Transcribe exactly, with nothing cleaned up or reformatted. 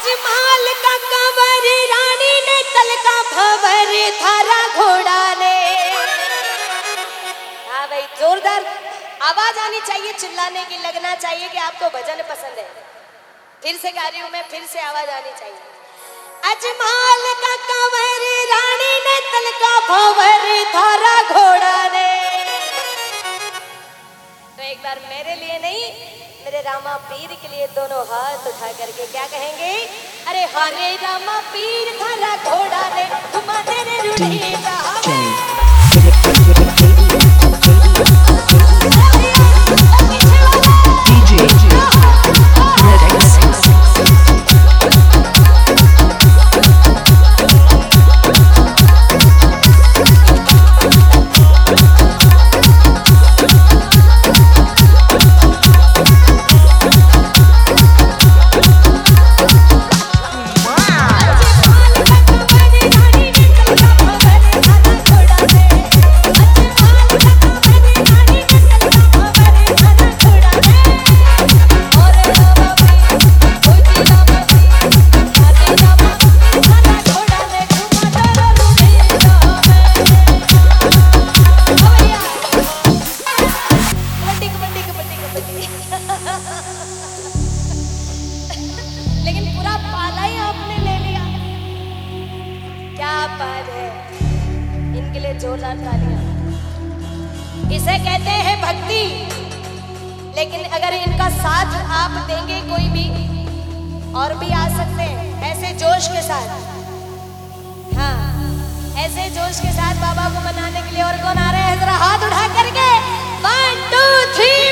अजमाल का कंवर रानी ने तल का भंवर थारा घोड़ा ने। हाँ भाई, जोरदार आवाज आनी चाहिए, चिल्लाने की, लगना चाहिए कि आपको भजन पसंद है। फिर से गा रही हूं मैं, फिर से आवाज आनी चाहिए। अजमाल का कंवर रानी ने तल का भंवर थारा घोड़ा ने। तो एक बार मेरे लिए नहीं, मेरे रामा पीर के लिए दोनों हाथ उठा करके क्या कहेंगे? अरे हरे रामा पीर थारा घोड़ा ने घुमा तेरे रुढ़ी जोरदार तालियां। इसे कहते हैं भक्ति। लेकिन अगर इनका साथ आप देंगे, कोई भी और भी आ सकते हैं ऐसे जोश के साथ। हाँ, ऐसे जोश के साथ बाबा को मनाने के लिए और कौन आ रहे हैं? जरा हाथ उठा करके वन टू थ्री।